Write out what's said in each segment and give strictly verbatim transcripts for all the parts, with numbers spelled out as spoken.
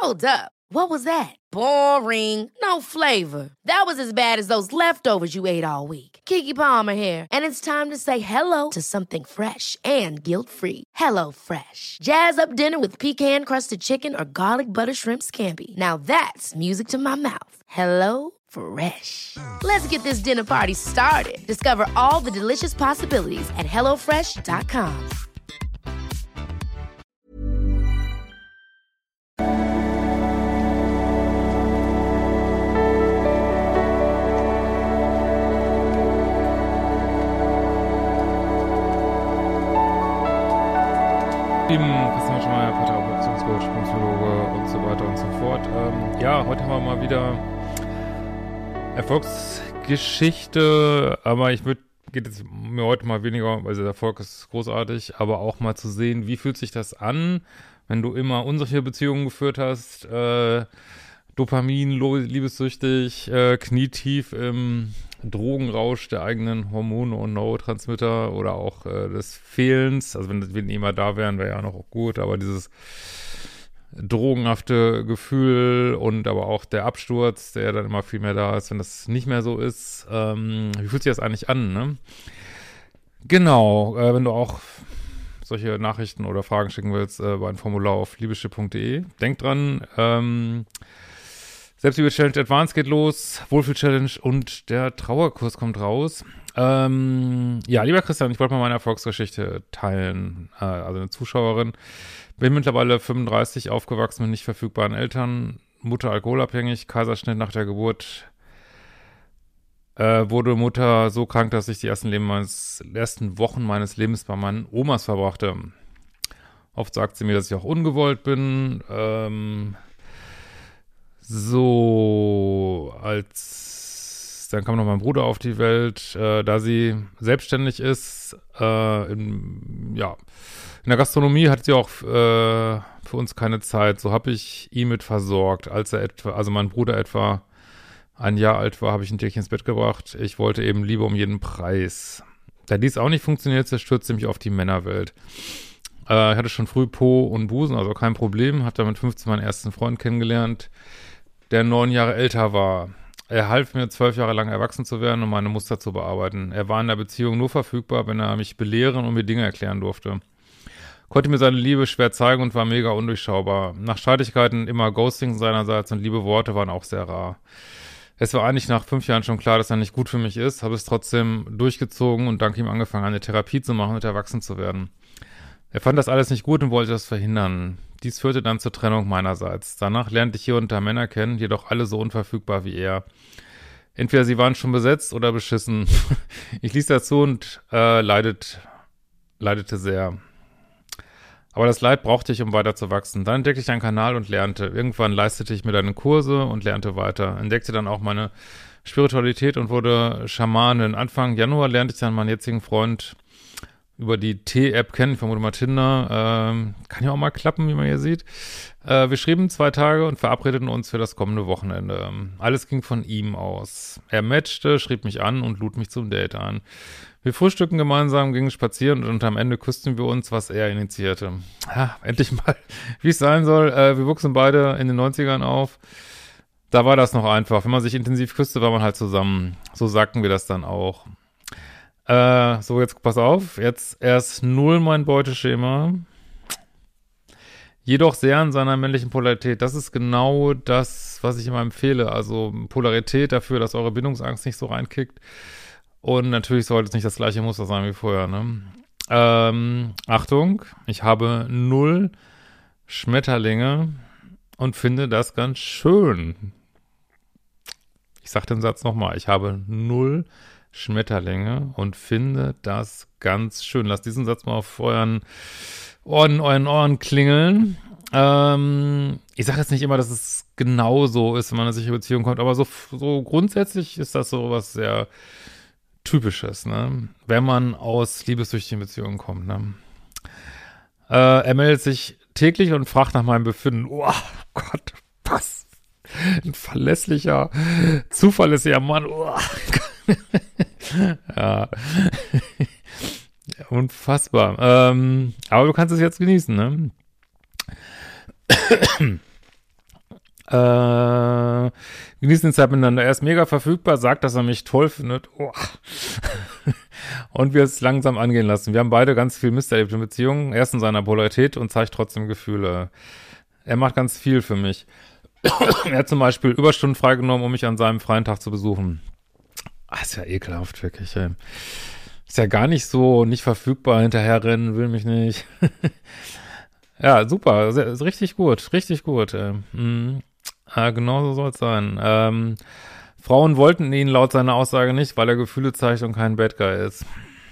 Hold up. What was that? Boring. No flavor. That was as bad as those leftovers you ate all week. Keke Palmer here. And it's time to say hello to something fresh and guilt-free. Hello Fresh. Jazz up dinner with pecan-crusted chicken or garlic butter shrimp scampi. Now that's music to my mouth. Hello Fresh. Let's get this dinner party started. Discover all the delicious possibilities at hello fresh dot com. Lieben Christian Schmeier, Paartherapeut, Beziehungscoach, Psychologe und so weiter und so fort. Ähm, ja, heute haben wir mal wieder Erfolgsgeschichte, aber ich würde, geht jetzt mir heute mal weniger, weil der Erfolg ist großartig, aber auch mal zu sehen, wie fühlt sich das an, wenn du immer unsichere Beziehungen geführt hast, äh, Dopamin, liebessüchtig, äh, knietief im Drogenrausch der eigenen Hormone und Neurotransmitter oder auch äh, des Fehlens, also wenn wir nie mal da wären, wäre ja noch auch gut, aber dieses drogenhafte Gefühl und aber auch der Absturz, der dann immer viel mehr da ist, wenn das nicht mehr so ist, ähm, wie fühlt sich das eigentlich an, ne? Genau, äh, wenn du auch solche Nachrichten oder Fragen schicken willst, äh, bei ein Formular auf liebeschiff punkt de. Denk dran, ähm, Selbstliebe-Challenge Advanced geht los, Wohlfühl-Challenge und der Trauerkurs kommt raus. Ähm, ja, lieber Christian, ich wollte mal meine Erfolgsgeschichte teilen. Äh, also eine Zuschauerin. Bin mittlerweile fünfunddreißig, aufgewachsen mit nicht verfügbaren Eltern, Mutter alkoholabhängig, Kaiserschnitt nach der Geburt. Äh, wurde Mutter so krank, dass ich die ersten, Leben meines, ersten Wochen meines Lebens bei meinen Omas verbrachte. Oft sagt sie mir, dass ich auch ungewollt bin. Ähm, So, als, dann kam noch mein Bruder auf die Welt, äh, da sie selbstständig ist, äh, in, ja, in der Gastronomie hat sie auch äh, für uns keine Zeit, so habe ich ihn mit versorgt, als er etwa, also mein Bruder etwa ein Jahr alt war, habe ich ihn täglich ins Bett gebracht, ich wollte eben Liebe um jeden Preis. Da dies auch nicht funktioniert, stürzte mich auf die Männerwelt. Äh, ich hatte schon früh Po und Busen, also kein Problem, habe dann mit fünfzehn meinen ersten Freund kennengelernt, der neun Jahre älter war. Er half mir, zwölf Jahre lang erwachsen zu werden und meine Muster zu bearbeiten. Er war in der Beziehung nur verfügbar, wenn er mich belehren und mir Dinge erklären durfte. Konnte mir seine Liebe schwer zeigen und war mega undurchschaubar. Nach Streitigkeiten immer Ghosting seinerseits und liebe Worte waren auch sehr rar. Es war eigentlich nach fünf Jahren schon klar, dass er nicht gut für mich ist, habe es trotzdem durchgezogen und dank ihm angefangen, eine Therapie zu machen und erwachsen zu werden. Er fand das alles nicht gut und wollte das verhindern. Dies führte dann zur Trennung meinerseits. Danach lernte ich hier und da Männer kennen, jedoch alle so unverfügbar wie er. Entweder sie waren schon besetzt oder beschissen. Ich ließ dazu und äh, leidet, leidete sehr. Aber das Leid brauchte ich, um weiter zu wachsen. Dann entdeckte ich einen Kanal und lernte. Irgendwann leistete ich mir dann Kurse und lernte weiter. Entdeckte dann auch meine Spiritualität und wurde Schamanin. Anfang Januar lernte ich dann meinen jetzigen Freund über die T-App kennen, ich vermute mal Tinder, ähm, kann ja auch mal klappen, wie man hier sieht. Äh, wir schrieben zwei Tage und verabredeten uns für das kommende Wochenende. Alles ging von ihm aus. Er matchte, schrieb mich an und lud mich zum Date ein. Wir frühstückten gemeinsam, gingen spazieren und am Ende küssten wir uns, was er initiierte. Ha, endlich mal, wie es sein soll. Äh, wir wuchsen beide in den neunzigern auf. Da war das noch einfach. Wenn man sich intensiv küsste, war man halt zusammen. So sagten wir das dann auch. Äh, so, jetzt pass auf, jetzt erst null mein Beuteschema, jedoch sehr an seiner männlichen Polarität. Das ist genau das, was ich immer empfehle, also Polarität dafür, dass eure Bindungsangst nicht so reinkickt und natürlich sollte es nicht das gleiche Muster sein wie vorher, ne? Ähm, Achtung, ich habe null Schmetterlinge und finde das ganz schön. Ich sag den Satz nochmal, ich habe null Schmetterlinge und finde das ganz schön. Lasst diesen Satz mal auf euren Ohren, euren Ohren klingeln. Ähm, ich sage jetzt nicht immer, dass es genau so ist, wenn man in eine sichere Beziehung kommt, aber so, so grundsätzlich ist das so was sehr Typisches, ne? Wenn man aus liebessüchtigen Beziehungen kommt, ne? Äh, er meldet sich täglich und fragt nach meinem Befinden. Oh Gott, was? Ein verlässlicher, zuverlässiger Mann. Oh. Ja. Unfassbar. Ähm, aber du kannst es jetzt genießen, ne? Äh, genießen die Zeit miteinander. Er ist mega verfügbar, sagt, dass er mich toll findet. Oh. Und wir es langsam angehen lassen. Wir haben beide ganz viel Mist erlebt in Beziehungen. Er ist in seiner Polarität und zeigt trotzdem Gefühle. Er macht ganz viel für mich. Er hat zum Beispiel Überstunden freigenommen, um mich an seinem freien Tag zu besuchen. Ah, ist ja ekelhaft, wirklich. Ey. Ist ja gar nicht so, nicht verfügbar, hinterherrennen, will mich nicht. Ja, super. Sehr, ist richtig gut, richtig gut. Ey. Mhm. Ja, genau so soll es sein. Ähm, Frauen wollten ihn laut seiner Aussage nicht, weil er Gefühle zeigt und kein Bad Guy ist.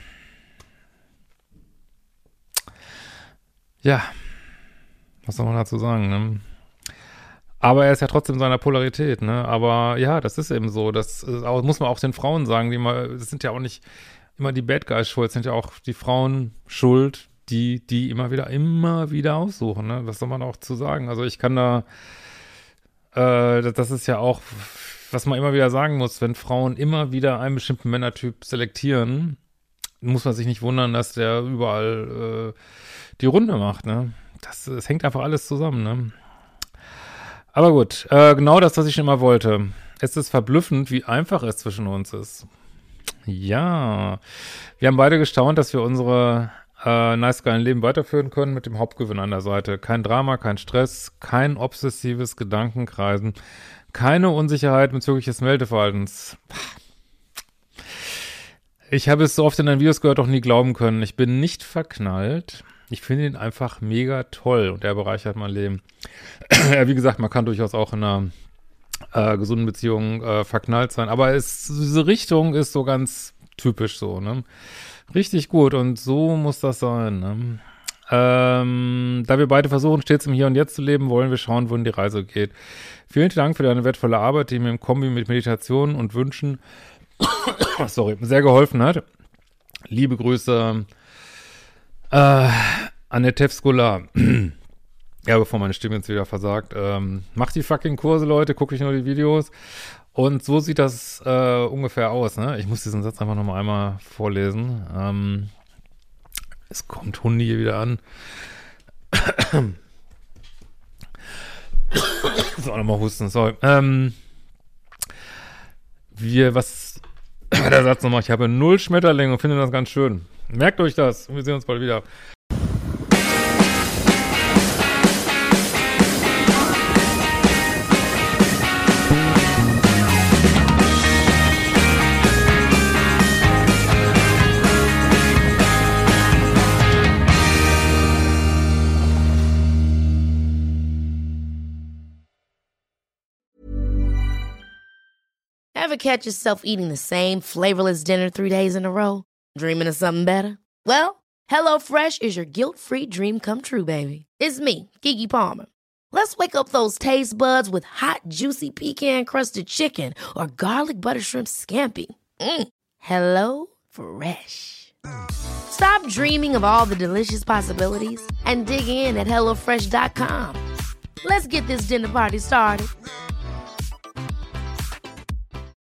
Ja, was soll man dazu sagen, ne? Aber er ist ja trotzdem seiner Polarität, ne? Aber ja, das ist eben so. Das ist auch, muss man auch den Frauen sagen, die mal, das sind ja auch nicht immer die Bad Guys schuld, sind ja auch die Frauen schuld, die, die immer wieder, immer wieder aussuchen, ne? Was soll man auch zu sagen? Also ich kann da, äh, das ist ja auch, was man immer wieder sagen muss, wenn Frauen immer wieder einen bestimmten Männertyp selektieren, muss man sich nicht wundern, dass der überall äh, die Runde macht, ne? Das, das hängt einfach alles zusammen, ne? Aber gut, äh, genau das, was ich schon immer wollte. Es ist verblüffend, wie einfach es zwischen uns ist. Ja, wir haben beide gestaunt, dass wir unsere äh, nice geilen Leben weiterführen können mit dem Hauptgewinn an der Seite. Kein Drama, kein Stress, kein obsessives Gedankenkreisen, keine Unsicherheit bezüglich des Meldeverhaltens. Ich habe es so oft in deinen Videos gehört, auch nie glauben können. Ich bin nicht verknallt. Ich finde ihn einfach mega toll und er bereichert mein Leben. Ja, wie gesagt, man kann durchaus auch in einer äh, gesunden Beziehung äh, verknallt sein, aber es, diese Richtung ist so ganz typisch so, ne? Richtig gut und so muss das sein, ne? Ähm, da wir beide versuchen, stets im Hier und Jetzt zu leben, wollen wir schauen, wohin die Reise geht. Vielen Dank für deine wertvolle Arbeit, die mir im Kombi mit Meditation und Wünschen sorry, sehr geholfen hat. Liebe Grüße, Äh, Annette Skolar. Ja, bevor meine Stimme jetzt wieder versagt. Ähm, macht die fucking Kurse, Leute, gucke ich nur die Videos. Und so sieht das äh, ungefähr aus, ne? Ich muss diesen Satz einfach noch mal einmal vorlesen. Ähm, es kommt Hundi hier wieder an. So, nochmal husten, sorry. Ähm, wir, was der Satz nochmal, ich habe null Schmetterlinge und finde das ganz schön. Merkt euch das und wir sehen uns bald wieder. Ever catch yourself eating the same flavorless dinner three days in a row? Dreaming of something better? Well, HelloFresh is your guilt-free dream come true, baby. It's me, Keke Palmer. Let's wake up those taste buds with hot, juicy pecan-crusted chicken or garlic butter shrimp scampi. Mm. Hello Fresh. Stop dreaming of all the delicious possibilities and dig in at hello fresh dot com. Let's get this dinner party started.